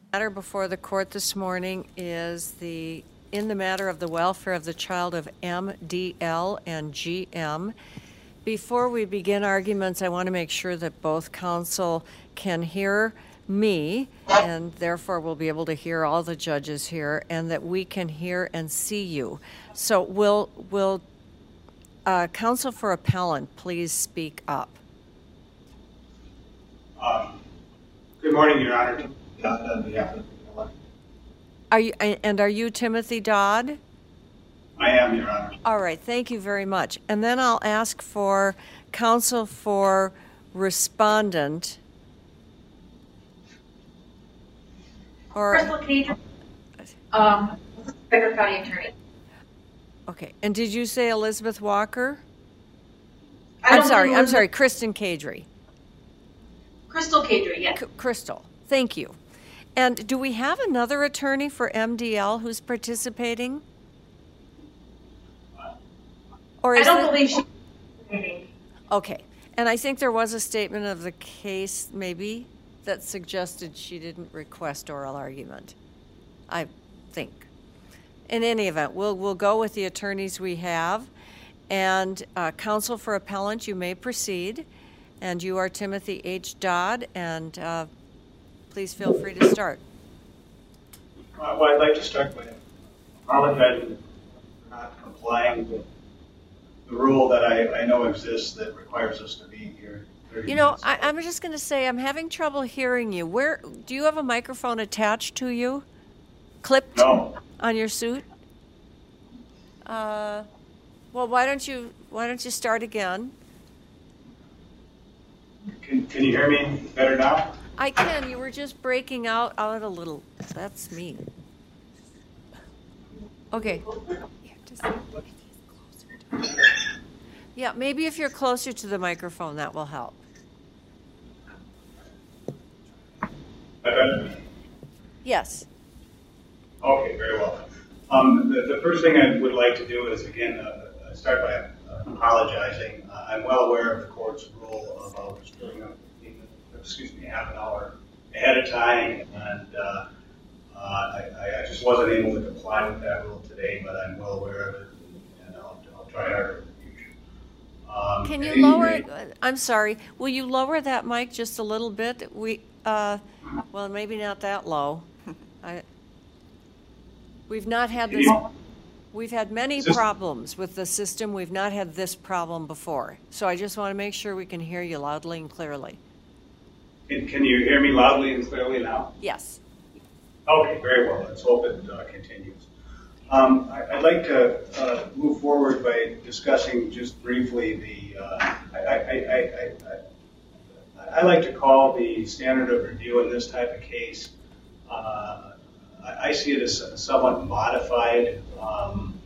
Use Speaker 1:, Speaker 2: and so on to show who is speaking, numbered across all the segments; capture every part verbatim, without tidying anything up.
Speaker 1: matter before the court this morning is the, in the matter of the welfare of the child of M D L and G M. Before we begin arguments, I want to make sure that both counsel can hear me, and therefore we'll be able to hear all the judges here, and that we can hear and see you. So will, will uh, counsel for appellant please speak up?
Speaker 2: Um, good morning, Your Honor. On behalf of the
Speaker 1: Are you, and are you Timothy Dodd?
Speaker 2: I am, Your Honor.
Speaker 1: All right, thank you very much. And then I'll ask for counsel for respondent. Or,
Speaker 3: Crystal Cage, um, Becker County Attorney.
Speaker 1: okay, and did you say Elizabeth Walker?
Speaker 3: I
Speaker 1: I'm
Speaker 3: don't
Speaker 1: sorry,
Speaker 3: think
Speaker 1: I'm
Speaker 3: Elizabeth-
Speaker 1: sorry, Kristen Cadry.
Speaker 3: Crystal Cadry, yes.
Speaker 1: C- Crystal, thank you. And do we have another attorney for M D L who's participating? Or
Speaker 3: I
Speaker 1: is
Speaker 3: don't
Speaker 1: it-
Speaker 3: believe she. Maybe.
Speaker 1: Okay, and I think there was a statement of the case, maybe, that suggested she didn't request oral argument. I think. In any event, we'll we'll go with the attorneys we have, and uh, counsel for appellant, you may proceed, and you are Timothy H. Dodd, and uh, please feel free to start.
Speaker 2: Uh, well, I'd like to start by apologizing for not complying with the rule that I, I know exists that requires us to be here. thirty
Speaker 1: You know,
Speaker 2: minutes.
Speaker 1: I, I'm just going to say I'm having trouble hearing you. Where do you have a microphone attached to you, clipped
Speaker 2: No.
Speaker 1: on your suit? Uh, well, why don't you why don't you start again?
Speaker 2: Can, can you hear me better now?
Speaker 1: I can. You were just breaking out out a little. That's me. Okay. Yeah, just- Yeah, maybe if you're closer to the microphone, that will help.
Speaker 2: Uh,
Speaker 1: Yes.
Speaker 2: Okay, very well. Um, the, the first thing I would like to do is, again, uh, start by uh, apologizing. Uh, I'm well aware of the court's rule about starting up, excuse me, half an hour ahead of time, and uh, uh, I, I just wasn't able to comply with that rule today, but I'm well aware of it, and I'll, I'll try harder in the future. Um,
Speaker 1: Can you
Speaker 2: at any
Speaker 1: lower
Speaker 2: rate-
Speaker 1: it? I'm sorry. Will you lower that mic just a little bit? We, uh, well, maybe not that low. I, we've not had this, we've had many
Speaker 2: Sys-
Speaker 1: problems with the system. We've not had this problem before. So I just want to make sure we can hear you loudly and clearly.
Speaker 2: Can, can you hear me loudly and clearly now?
Speaker 1: Yes.
Speaker 2: Okay, very well. Let's hope it uh, continues. Um, I, I'd like to uh, move forward by discussing just briefly the, uh, I, I, I, I, I, I like to call the standard of review in this type of case, uh, I, I see it as somewhat modified um,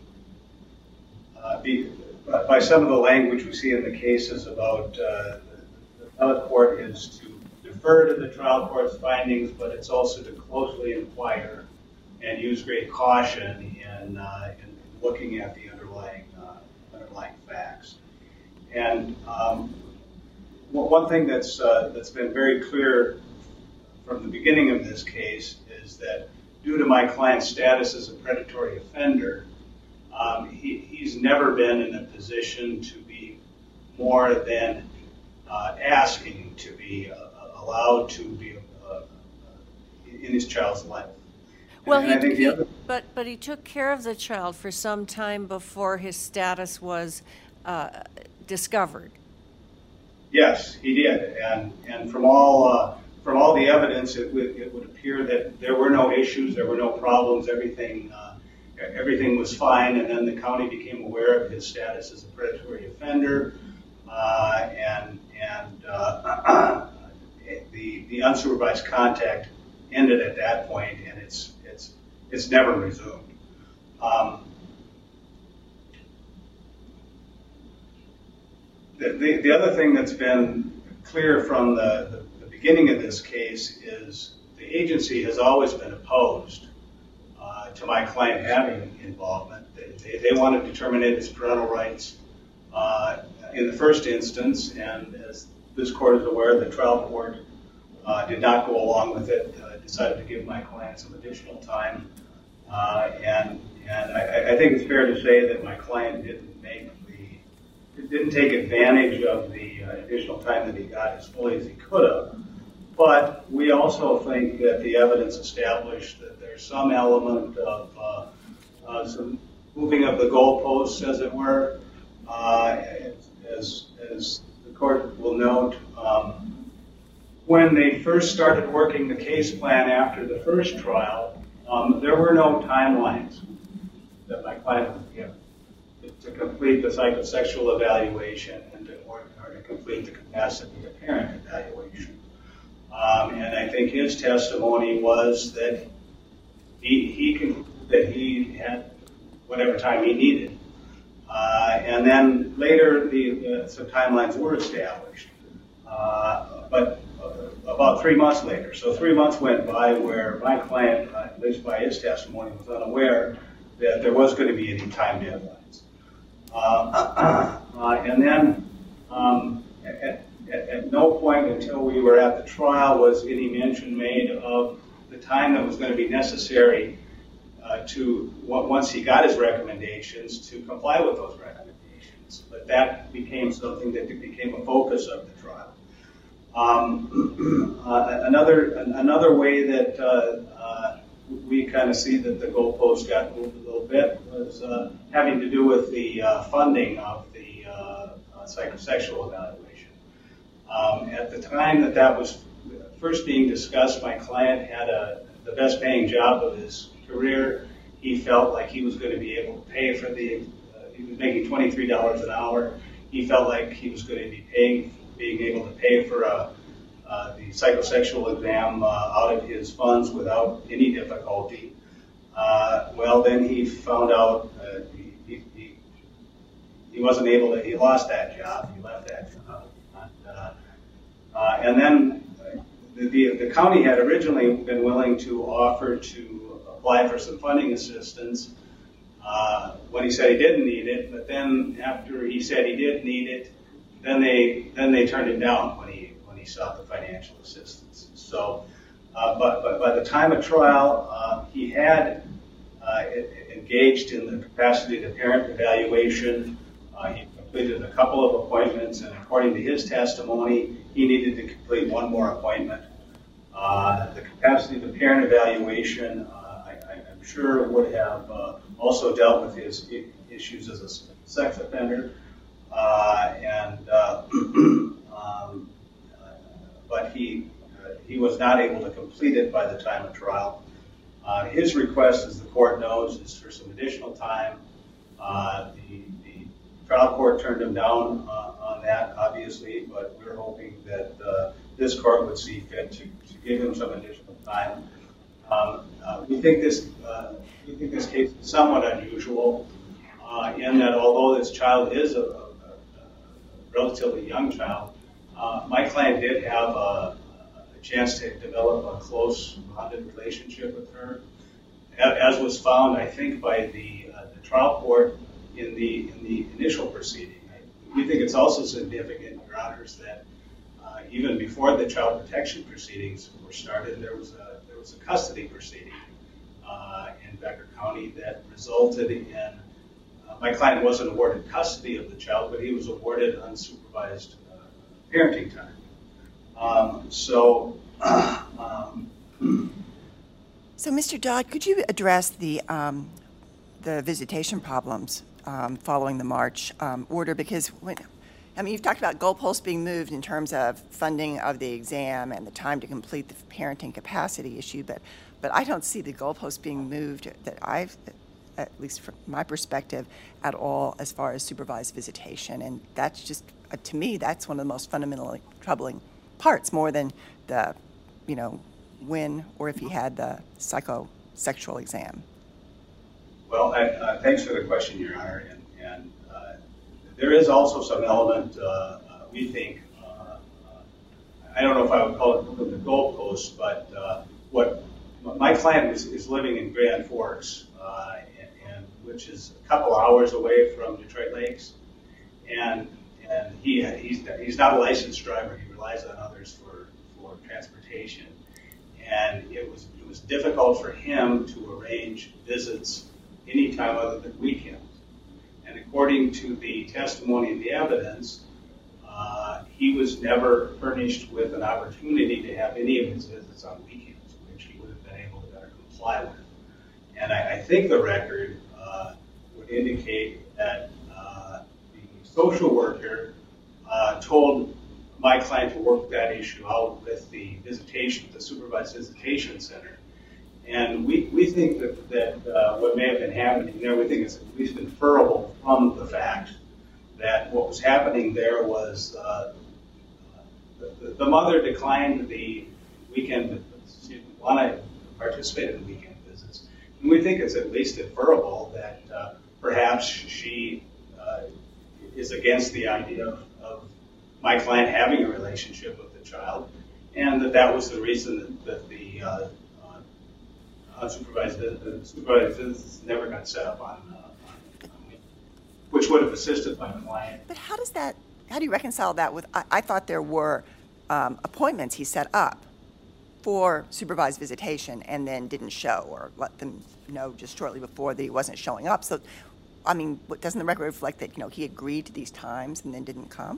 Speaker 2: uh, be, by some of the language we see in the cases about uh, the appellate court is to defer to the trial court's findings, but it's also to closely inquire and use great caution in, uh, in looking at the underlying uh, underlying facts. And um, one thing that's uh, that's been very clear from the beginning of this case is that due to my client's status as a predatory offender, um, he, he's never been in a position to be more than uh, asking to be uh, allowed to be uh, in his child's life.
Speaker 1: Well,
Speaker 2: And
Speaker 1: he,
Speaker 2: I think the
Speaker 1: he
Speaker 2: other-
Speaker 1: but but he took care of the child for some time before his status was uh, discovered.
Speaker 2: Yes, he did, and and from all uh, from all the evidence, it would it would appear that there were no issues, there were no problems, everything uh, everything was fine. And then the county became aware of his status as a predatory offender, uh, and and uh, the the unsupervised contact ended at that point, and it's it's it's never resumed. Um, The, the, the other thing that's been clear from the, the, the beginning of this case is the agency has always been opposed uh, to my client having involvement. They, they, they want to terminate his parental rights uh, in the first instance, and as this court is aware, the trial court uh, did not go along with it, uh, decided to give my client some additional time. Uh, and and I, I think it's fair to say that my client didn't make the, didn't take advantage of the uh, additional time that he got as fully as he could have. But we also think that the evidence established that there's some element of uh, uh, some moving of the goalposts, as it were. Uh, as, as the court will note, um, when they first started working the case plan after the first trial, um, there were no timelines that my client was given to, to complete the psychosexual evaluation and to, or, or to complete the capacity of parent evaluation. Um, and I think his testimony was that he, he concluded that he had whatever time he needed. Uh, and then later, the, uh, some timelines were established. Uh, but uh, about three months later, so three months went by where my client, uh, at least by his testimony, was unaware that there was going to be any time deadlines. Uh, uh, and then um, at, at, at no point until we were at the trial was any mention made of the time that was going to be necessary uh, to, once he got his recommendations, to comply with those recommendations. But that became something that became a focus of the trial. Um, uh, another another way that uh, uh, we kind of see that the goalpost got moved a little bit was uh, having to do with the uh, funding of the uh, uh, psychosexual evaluation. Um, at the time that that was first being discussed, my client had a, the best paying job of his career. He felt like he was going to be able to pay for the, uh, he was making twenty-three dollars an hour. He felt like he was going to be paying, being able to pay for a, uh, the psychosexual exam uh, out of his funds without any difficulty. Uh, well, then he found out uh, he, he, he, he wasn't able to, he lost that job. He left that job. And, uh, uh, and then the, the, the county had originally been willing to offer to apply for some funding assistance uh, when he said he didn't need it, but then after he said he did need it, then they then they turned it down when he when he sought the financial assistance. So, uh, but but by the time of trial, uh, he had uh, engaged in the capacity to parent evaluation. Uh, he completed a couple of appointments, and according to his testimony, he needed to complete one more appointment. Uh, the capacity to parent evaluation, uh, I, I'm sure, would have uh, also dealt with his I- issues as a sex offender. Uh, and uh, um, but he uh, he was not able to complete it by the time of trial. Uh, his request, as the court knows, is for some additional time. Uh, the, the trial court turned him down uh, on that, obviously, but we're hoping that uh, this court would see fit to, to give him some additional time. Um, uh, we think this uh, we think this case is somewhat unusual uh, in that although this child is a relatively young child, uh, my client did have a, a chance to develop a close, bonded relationship with her, as was found, I think, by the, uh, the trial court in the in the initial proceeding. We think it's also significant, Your Honors, that uh, even before the child protection proceedings were started, there was a there was a custody proceeding uh, in Becker County that resulted in. My client wasn't awarded custody of the child, but he was awarded unsupervised uh, parenting time. Um, so, uh, um,
Speaker 4: so, Mister Dodd, could you address the um, the visitation problems um, following the March um, order? Because when, I mean, you've talked about goalposts being moved in terms of funding of the exam and the time to complete the parenting capacity issue, but but I don't see the goalposts being moved that I've. At least from my perspective, at all as far as supervised visitation. And that's just, uh, to me, that's one of the most fundamentally troubling parts, more than the, you know, when or if he had the psychosexual exam.
Speaker 2: Well, I, uh, thanks for the question, Your Honor. And, and uh, there is also some element, uh, uh, we think, uh, uh, I don't know if I would call it the goalposts, but uh, what my client is, is living in Grand Forks, uh, which is a couple hours away from Detroit Lakes, and and he he's he's not a licensed driver. He relies on others for for transportation. visitation. And it was, it was difficult for him to arrange visits any time other than weekends. And according to the testimony and the evidence, uh, he was never furnished with an opportunity to have any of his visits on weekends, which he would have been able to better comply with. And I, I think the record uh, would indicate that uh, the social worker uh, told my client to work that issue out with the visitation, the supervised visitation center. And we, we think that, that uh, what may have been happening there, we think it's at least inferable from the fact that what was happening there was uh, the, the mother declined the weekend visits. She didn't want to participate in weekend visits. And we think it's at least inferable that uh, perhaps she uh, is against the idea of, of my client having a relationship with the child, and that that was the reason that, that the uh, uh, supervised, the supervised visits never got set up on, uh, on, on which would have assisted my client.
Speaker 4: But how does that, how do you reconcile that with, I, I thought there were um, appointments he set up for supervised visitation and then didn't show, or let them know just shortly before that he wasn't showing up. So, I mean, what, doesn't the record reflect that, you know, he agreed to these times and then didn't come?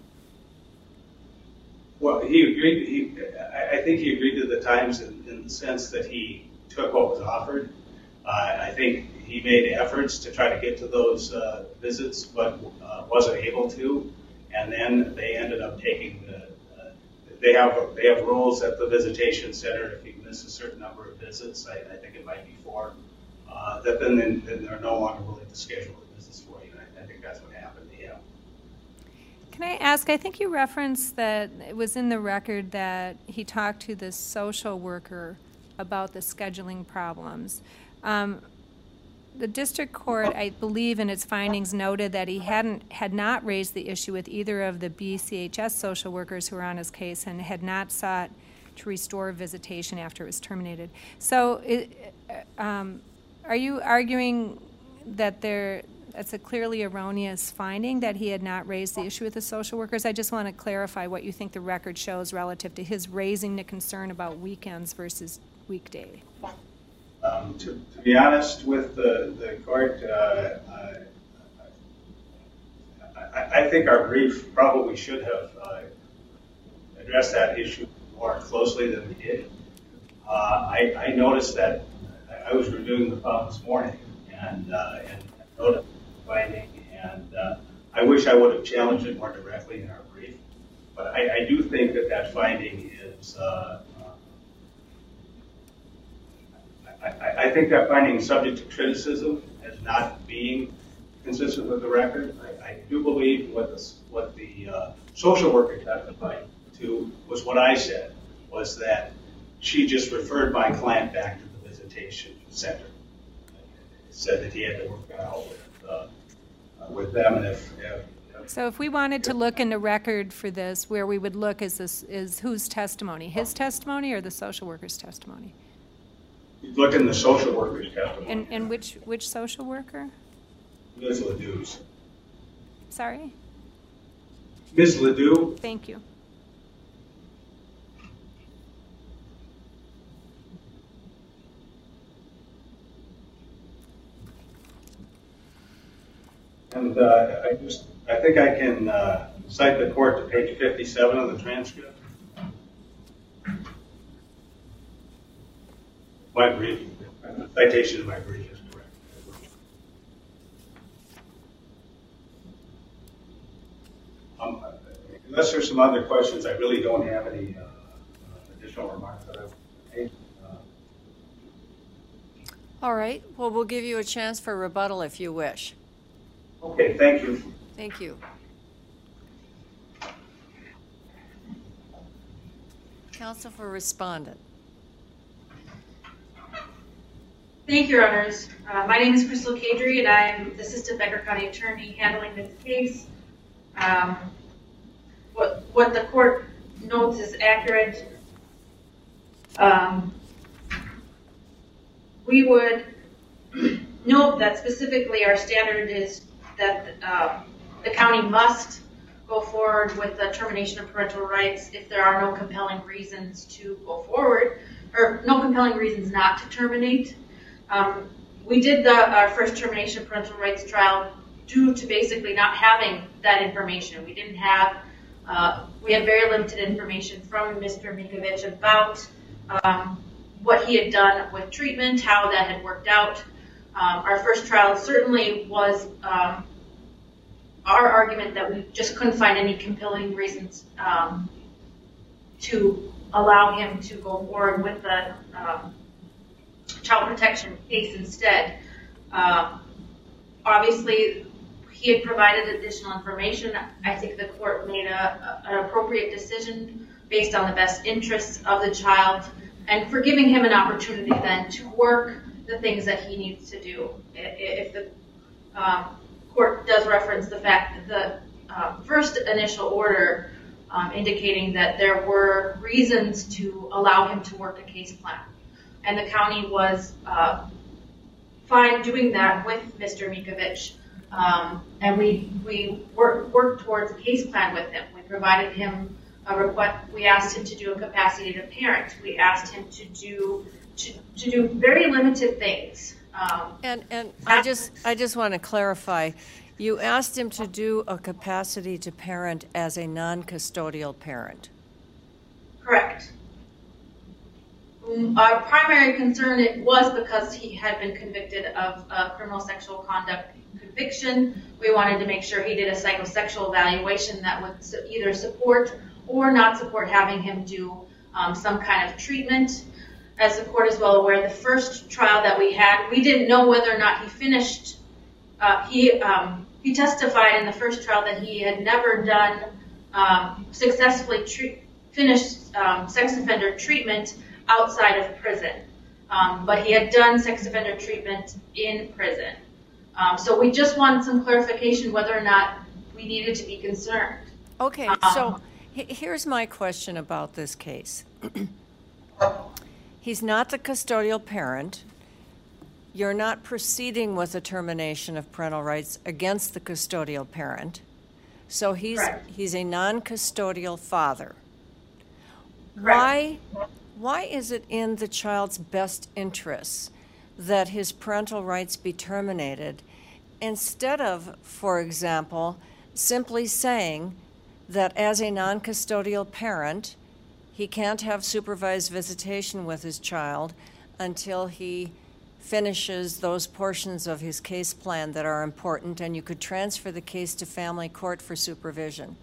Speaker 2: Well, he agreed, he, I, I think he agreed to the times in, in the sense that he took what was offered. Uh, I think he made efforts to try to get to those uh, visits, but uh, wasn't able to. And then they ended up taking the, uh, they have they have rules at the visitation center. If you miss a certain number of visits, I, I think it might be four, uh, that then, then they're no longer willing to schedule the visits for you. And I, I think that's what happened to him.
Speaker 5: Can I ask, I think you referenced that it was in the record that he talked to the social worker about the scheduling problems. Um, the district court, I believe in its findings, noted that he hadn't had not raised the issue with either of the B C H S social workers who were on his case and had not sought to restore visitation after it was terminated. So it, um, are you arguing that there that's a clearly erroneous finding, that he had not raised the issue with the social workers? I just want to clarify what you think the record shows relative to his raising the concern about weekends versus weekday.
Speaker 2: Um, to, to be honest with the, the court, uh, I, I think our brief probably should have uh, addressed that issue more closely than we did. Uh, I, I noticed that I was reviewing the file this morning and, uh, and noticed the finding, and uh, I wish I would have challenged it more directly in our brief. But I, I do think that that finding is uh, I, I think that finding is subject to criticism as not being consistent with the record. I, I do believe what the, what the uh, social worker testified to was what I said, was that she just referred my client back to the visitation center. Said that he had to work out with, uh, with them, and if, if
Speaker 5: So if we wanted to look in the record for this, where we would look is this is whose testimony? His testimony or the social worker's testimony?
Speaker 2: look in the social worker's testimony.
Speaker 5: And, and which, which social worker?
Speaker 2: Miz Ledoux's.
Speaker 5: Sorry?
Speaker 2: Miz Ledoux.
Speaker 5: Thank you.
Speaker 2: And uh, I just, I think I can uh, cite the court to page fifty-seven of the transcript. My brief, the citation of my brief is correct. Um, unless there's some other questions, I really don't have any uh, additional remarks that I would make. Uh,
Speaker 1: All right. Well, we'll give you a chance for rebuttal if you wish.
Speaker 2: Okay, thank you.
Speaker 1: Thank you. Counsel for respondent.
Speaker 3: Thank you, Your Honors. Uh, my name is Crystal Kadri, and I'm the Assistant Becker County Attorney handling this case. Um, what, what the court notes is accurate. Um, we would note that specifically our standard is that uh, the county must go forward with the termination of parental rights if there are no compelling reasons to go forward, or no compelling reasons not to terminate. Um, we did the our first termination of parental rights trial due to basically not having that information. We didn't have, uh, we had very limited information from Mister Mikovic about um, what he had done with treatment, how that had worked out. Um, our first trial certainly was um, our argument that we just couldn't find any compelling reasons um, to allow him to go forward with the um, child protection case instead. Um, obviously, he had provided additional information. I think the court made a, a, an appropriate decision based on the best interests of the child and for giving him an opportunity then to work the things that he needs to do. If the um, court does reference the fact that the um, first initial order um, indicating that there were reasons to allow him to work a case plan. And the county was uh, fine doing that with Mister Mikovic. Um, and we we worked worked towards a case plan with him. We provided him a request. We asked him to do a capacity to parent. We asked him to do to, to do very limited things. Um,
Speaker 1: And and I just I just want to clarify, you asked him to do a capacity to parent as a non-custodial parent.
Speaker 3: Correct. Um, Our primary concern it was because he had been convicted of a criminal sexual conduct conviction. We wanted to make sure he did a psychosexual evaluation that would su- either support or not support having him do um, some kind of treatment. As the court is well aware, the first trial that we had, we didn't know whether or not he finished. Uh, he um, he testified in the first trial that he had never done um, successfully treat, finished um, sex offender treatment outside of prison, um, but he had done sex offender treatment in prison. Um, so we just wanted some clarification whether or not we needed to be concerned.
Speaker 1: Okay,
Speaker 3: Um,
Speaker 1: so he- here's my question about this case. He's not the custodial parent. You're not proceeding with a termination of parental rights against the custodial parent. So he's
Speaker 3: Correct.
Speaker 1: he's a non-custodial father.
Speaker 3: Correct.
Speaker 1: Why why is it in the child's best interests that his parental rights be terminated instead of, for example, simply saying that as a non-custodial parent, he can't have supervised visitation with his child until he finishes those portions of his case plan that are important, and you could transfer the case to family court for supervision?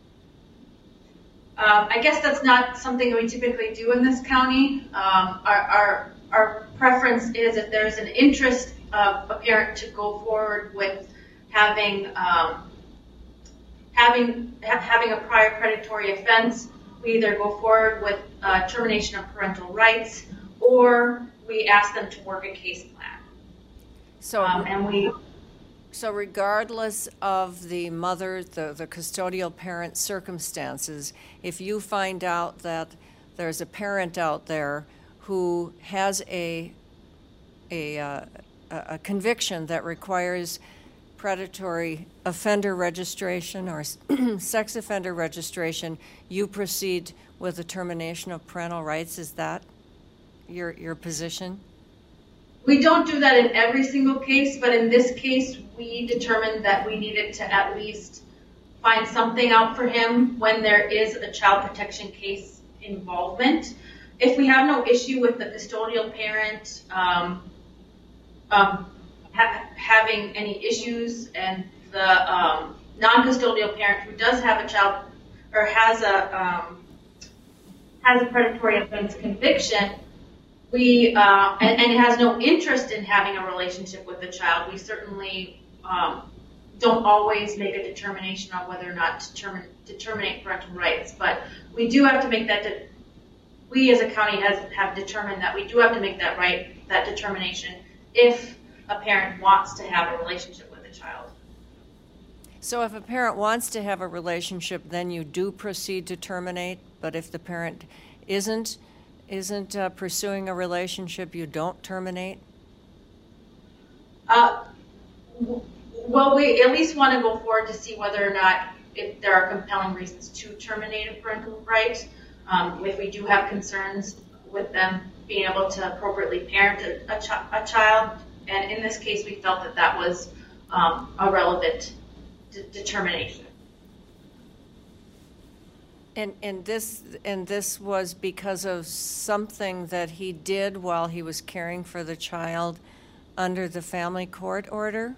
Speaker 3: Um, I guess that's not something we typically do in this county. Um, our, our, our preference is if there's an interest of a parent to go forward with having um, having ha- having a prior predatory offense, we either go forward with uh, termination of parental rights or we ask them to work a case plan.
Speaker 1: So,
Speaker 3: Um, and we
Speaker 1: so regardless of the mother, the, the custodial parent circumstances, if you find out that there's a parent out there who has a a, uh, a conviction that requires predatory offender registration or sex offender registration, you proceed with the termination of parental rights. Is that your your position?
Speaker 3: We don't do that in every single case, but in this case, we determined that we needed to at least find something out for him when there is a child protection case involvement. If we have no issue with the custodial parent um, um, ha- having any issues and the um, non-custodial parent who does have a child or has a um, has a predatory offense conviction, we uh, and, and has no interest in having a relationship with the child, we certainly um, don't always make a determination on whether or not to, term- to terminate parental rights. But we do have to make that. De- we as a county has have determined that we do have to make that right that determination if a parent wants to have a relationship with a child.
Speaker 1: So if a parent wants to have a relationship, then you do proceed to terminate. But if the parent isn't isn't uh, pursuing a relationship, you don't terminate?
Speaker 3: Uh, w- well, we at least want to go forward to see whether or not if there are compelling reasons to terminate a parental right, um, if we do have concerns with them being able to appropriately parent a, a, ch a child. And in this case, we felt that that was um, a relevant de determination.
Speaker 1: And, and this and this was because of something that he did while he was caring for the child under the family court order?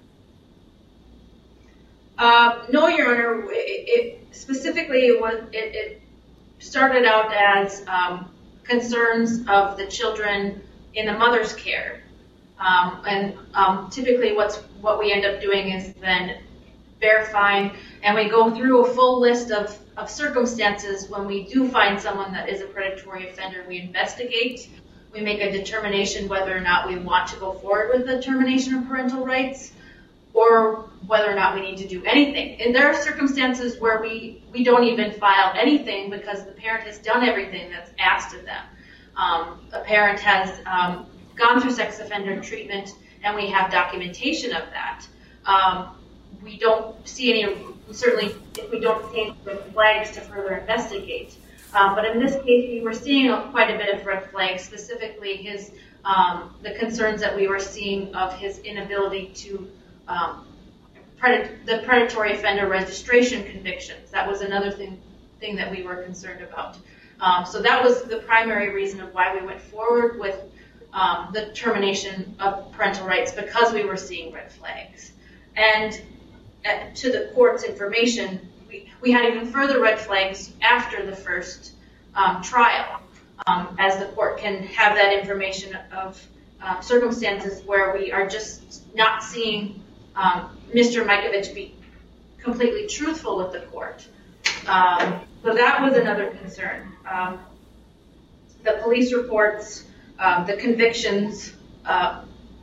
Speaker 3: Uh, no, Your Honor. It, it specifically it was it, it started out as um, concerns of the children in the mother's care, um, and um, typically what's what we end up doing is then verifying, and we go through a full list of, of circumstances. When we do find someone that is a predatory offender, we investigate. We make a determination whether or not we want to go forward with the termination of parental rights, or whether or not we need to do anything. And there are circumstances where we, we don't even file anything because the parent has done everything that's asked of them. Um, a parent has um, gone through sex offender treatment, and we have documentation of that. Um, we don't see any, certainly if we don't see any red flags to further investigate. Um, but in this case, we were seeing a, quite a bit of red flags, specifically his, um, the concerns that we were seeing of his inability to, um, pred the predatory offender registration convictions. That was another thing, thing that we were concerned about. Um, so that was the primary reason of why we went forward with um, the termination of parental rights, because we were seeing red flags. And at, to the court's information, we, we had even further red flags after the first um, trial, um, as the court can have that information of uh, circumstances where we are just not seeing um, Mister Mikovich be completely truthful with the court. Um, so that was another concern. Um, the police reports, um, the convictions, uh,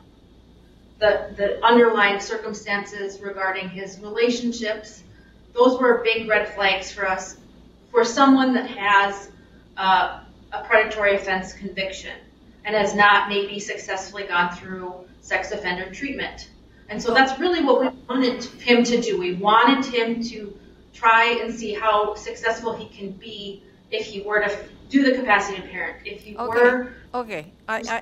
Speaker 3: the, the underlying circumstances regarding his relationships, those were big red flags for us. For someone that has uh, a predatory offense conviction and has not maybe successfully gone through sex offender treatment. And so that's really what we wanted him to do. We wanted him to try and see how successful he can be if he were to do the capacity to parent. If he
Speaker 1: Okay.
Speaker 3: were,
Speaker 1: Okay. I, I,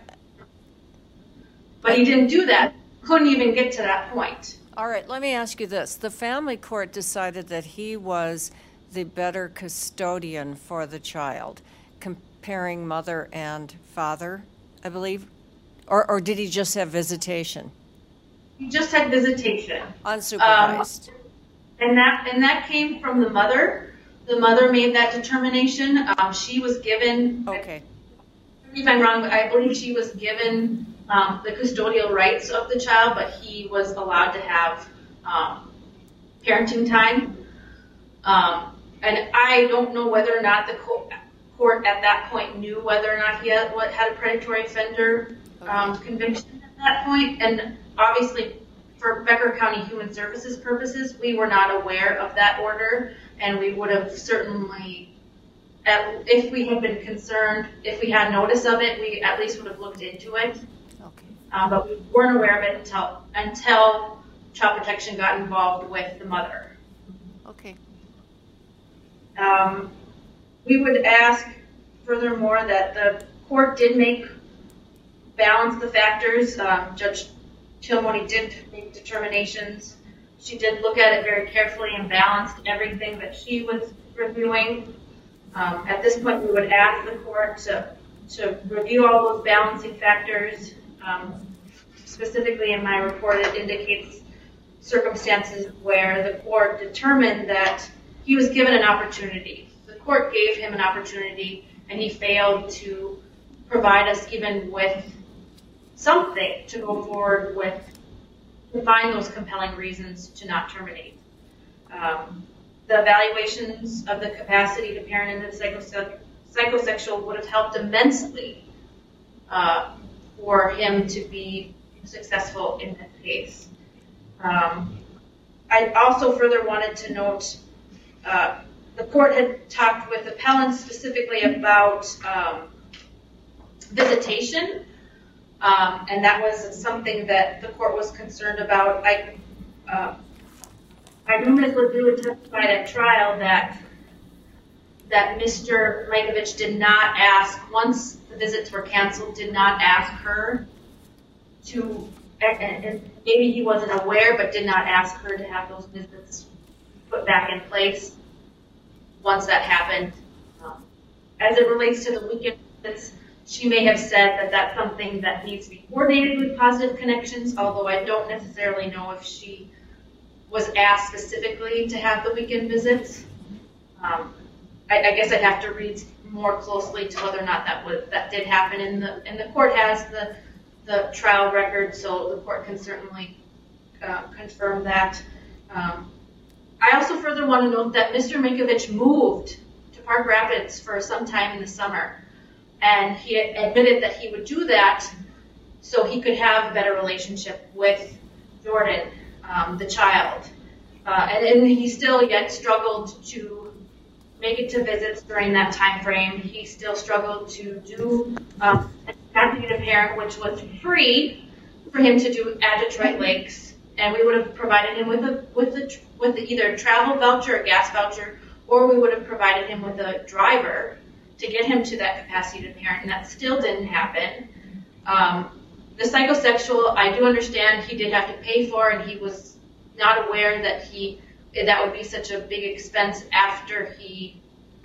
Speaker 3: but he didn't do that. Couldn't even get to that point.
Speaker 1: all right, let me ask you this. The family court decided that he was the better custodian for the child, comparing mother and father, I believe? Or, or did he just have visitation?
Speaker 3: He just had visitation.
Speaker 1: Unsupervised.
Speaker 3: Um, and that and that came from the mother. The mother made that determination. Um, she was given,
Speaker 1: Okay.
Speaker 3: if I'm wrong, but I believe she was given um, the custodial rights of the child, but he was allowed to have um, parenting time. Um, and I don't know whether or not the co court at that point knew whether or not he had, what, had a predatory offender um, conviction at that point. And obviously, for Becker County Human Services purposes, we were not aware of that order, and we would have certainly, at, if we had been concerned, if we had notice of it, we at least would have looked into it.
Speaker 1: Okay.
Speaker 3: Um, but we weren't aware of it until until Child Protection got involved with the mother.
Speaker 1: Okay.
Speaker 3: Um, we would ask, furthermore, that the court did make balance the factors. Um, Judge Chilmoni did make determinations. She did look at it very carefully and balanced everything that she was reviewing. Um, at this point, we would ask the court to, to review all those balancing factors. Um, specifically in my report, it indicates circumstances where the court determined that he was given an opportunity. The court gave him an opportunity, and he failed to provide us even with something to go forward with, to find those compelling reasons to not terminate. Um, the evaluations of the capacity to parent into psychose psychosexual would have helped immensely uh, for him to be successful in this case. Um, I also further wanted to note uh, the court had talked with appellants specifically about um, visitation. Um, and that was something that the court was concerned about. I, uh, I know Miz LeDoux testified at trial that that Mister Mikovich did not ask, once the visits were canceled, did not ask her to, and, and maybe he wasn't aware, but did not ask her to have those visits put back in place once that happened. Um, as it relates to the weekend visits, she may have said that that's something that needs to be coordinated with Positive Connections, although I don't necessarily know if she was asked specifically to have the weekend visits. Um, I, I guess I'd have to read more closely to whether or not that would, that did happen. And the and the court has the the trial record, so the court can certainly uh, confirm that. Um, I also further want to note that Mister Mikovich moved to Park Rapids for some time in the summer, and he admitted that he would do that so he could have a better relationship with Jordan, um, the child. Uh, and, and he still yet struggled to make it to visits during that time frame. He still struggled to do um, an active parent, which was free for him to do at Detroit Lakes, and we would have provided him with a with the with the, either a travel voucher, a gas voucher, or we would have provided him with a driver to get him to that capacity to parent, and that still didn't happen. Um, the psychosexual, I do understand he did have to pay for, and he was not aware that he that would be such a big expense after he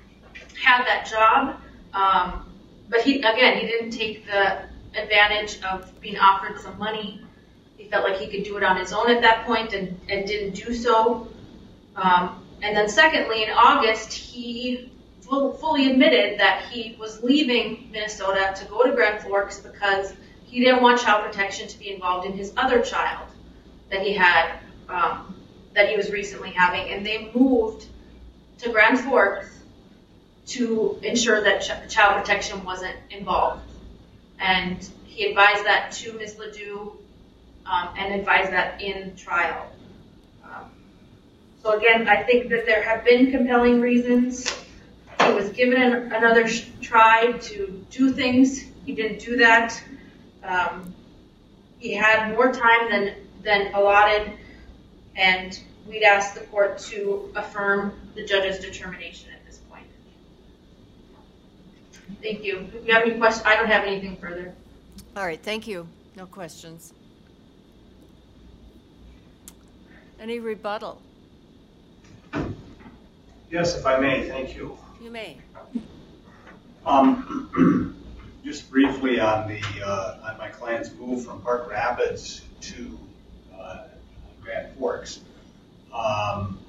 Speaker 3: had that job. Um, but he, again, he didn't take the advantage of being offered some money. He felt like he could do it on his own at that point and, and didn't do so. Um, and then secondly, in August, he full, fully admitted that he was leaving Minnesota to go to Grand Forks because he didn't want child protection to be involved in his other child that he had, um, that he was recently having, and they moved to Grand Forks to ensure that ch- child protection wasn't involved. And he advised that to Miz LeDoux um, and advised that in trial. Um, so again, I think that there have been compelling reasons. He was given an, another sh- try to do things. He didn't do that. Um, he had more time than, than allotted, and we'd ask the court to affirm the judge's determination at this point. Thank you. If you have any questions, I don't have anything further.
Speaker 1: All right, thank you. No questions. Any rebuttal?
Speaker 2: Yes, if I may, thank you.
Speaker 1: You may.
Speaker 2: Um, just briefly on the uh, on my client's move from Park Rapids to uh, Grand Forks. Um,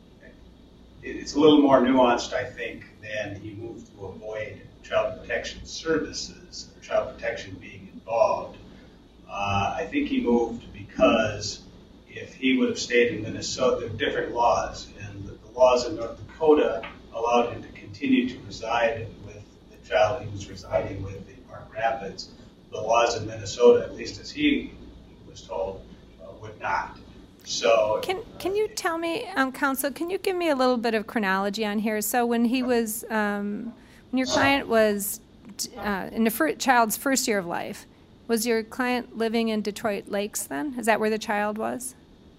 Speaker 2: it, it's a little more nuanced, I think, than he moved to avoid child protection services or child protection being involved. Uh, I think he moved because if he would have stayed in Minnesota, there are different laws, and the, the laws in North Dakota allowed him to continue to reside with the child he was residing with in Park Rapids. The laws in Minnesota, at least as he was told, uh, would not. So
Speaker 5: Can can you tell me, um, counsel, can you give me a little bit of chronology on here? So when he was, um, when your client was uh, in the fir- child's first year of life, was your client living in Detroit Lakes then? Is that where the child was?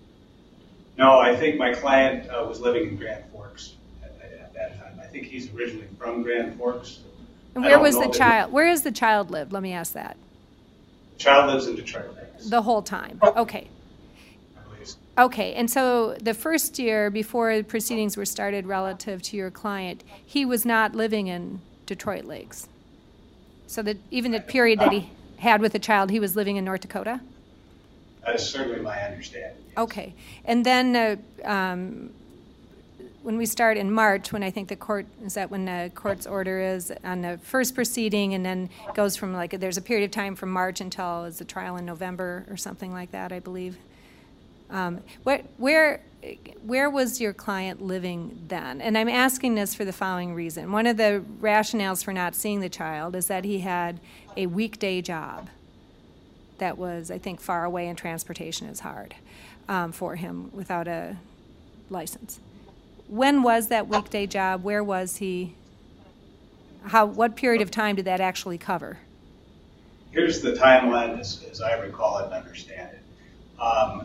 Speaker 2: No, I think my client uh, was living in Grand Forks at, at that time. I think he's originally from Grand Forks.
Speaker 5: And
Speaker 2: I
Speaker 5: where
Speaker 2: don't
Speaker 5: was
Speaker 2: know
Speaker 5: the
Speaker 2: that
Speaker 5: child? Where is the child lived? Let me ask that.
Speaker 2: The child lives in Detroit Lakes.
Speaker 5: The whole time. Okay.
Speaker 2: I believe so.
Speaker 5: Okay, and so the first year before proceedings were started relative to your client, he was not living in Detroit Lakes. So that even the period that he had with the child, he was living in North Dakota?
Speaker 2: That is certainly my understanding. Yes.
Speaker 5: Okay, and then uh, um, when we start in March, when I think the court, is that when the court's order is on the first proceeding, and then goes from like, there's a period of time from March until is the trial in November or something like that, I believe. Um, where, where, where was your client living then? And I'm asking this for the following reason. One of the rationales for not seeing the child is that he had a weekday job that was, I think, far away, and transportation is hard um, for him without a license. When was that weekday job? Where was he? How? What period of time did that actually cover?
Speaker 2: Here's the timeline as, as I recall it and understand it. Um,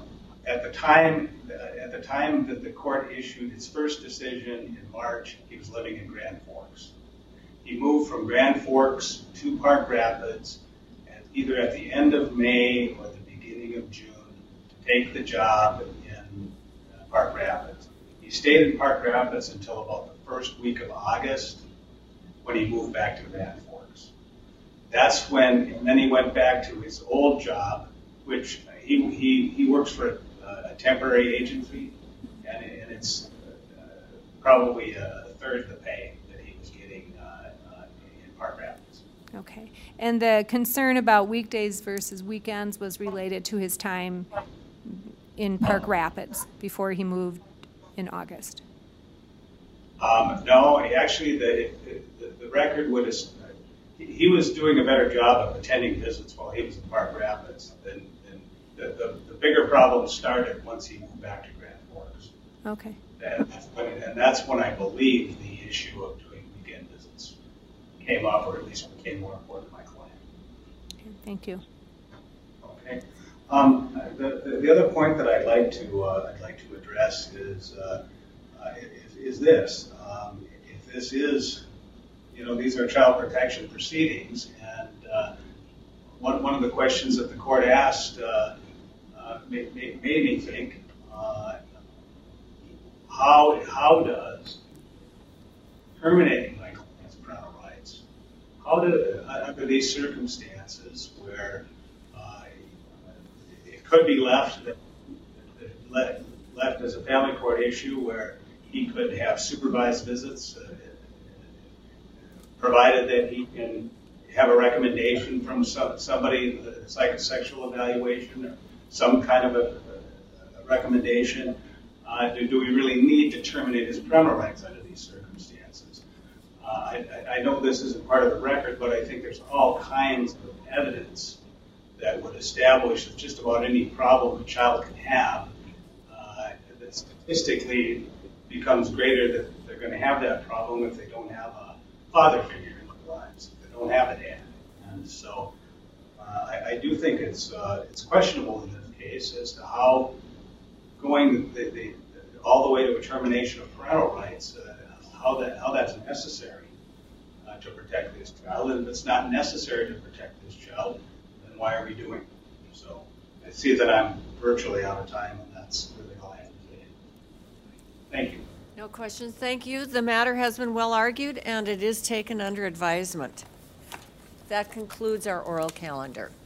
Speaker 2: at the time, uh, at the time that the court issued its first decision in March, he was living in Grand Forks. He moved from Grand Forks to Park Rapids at either at the end of May or the beginning of June to take the job in uh, Park Rapids. He stayed in Park Rapids until about the first week of August when he moved back to Grand Forks. That's when, and then he went back to his old job, which he he, he works for a, a temporary agency, and, and it's uh, probably a third the pay that he was getting uh, uh, in Park Rapids.
Speaker 5: Okay. And the concern about weekdays versus weekends was related to his time in Park Rapids before he moved in August?
Speaker 2: Um, no, he actually, the, the, the record would have, he was doing a better job of attending visits while he was in Park Rapids. And, and the, the, the bigger problem started once he moved back to Grand Forks.
Speaker 5: Okay.
Speaker 2: And that's when, and that's when I believe the issue of doing weekend visits came up, or at least became more important to my client.
Speaker 5: Okay, thank you.
Speaker 2: Okay. Um, the, the, the other point that I'd like to uh, I'd like to address is uh, uh, is, is this. Um, if this is, you know, these are child protection proceedings, and uh, one one of the questions that the court asked uh, uh, made, made, made me think, uh, how how does terminating my client's parental rights, how do under these circumstances where could be left left, left as a family court issue where he could have supervised visits, uh, provided that he can have a recommendation from some, somebody, a psychosexual evaluation, or some kind of a, a recommendation. Uh, do, do we really need to terminate his parental rights under these circumstances? Uh, I, I know this isn't part of the record, but I think there's all kinds of evidence that would establish that just about any problem a child can have, uh, that statistically becomes greater that they're going to have that problem if they don't have a father figure in their lives, if they don't have a dad. And so uh, I, I do think it's uh, it's questionable in this case as to how going the, the, all the way to a termination of parental rights, uh, how that how that's necessary uh, to protect this child. And if it's not necessary to protect this child, why are we doing it? So I see that I'm virtually out of time, and that's really all I have to say. Thank you.
Speaker 1: No questions. Thank you. The matter has been well argued, and it is taken under advisement. That concludes our oral calendar.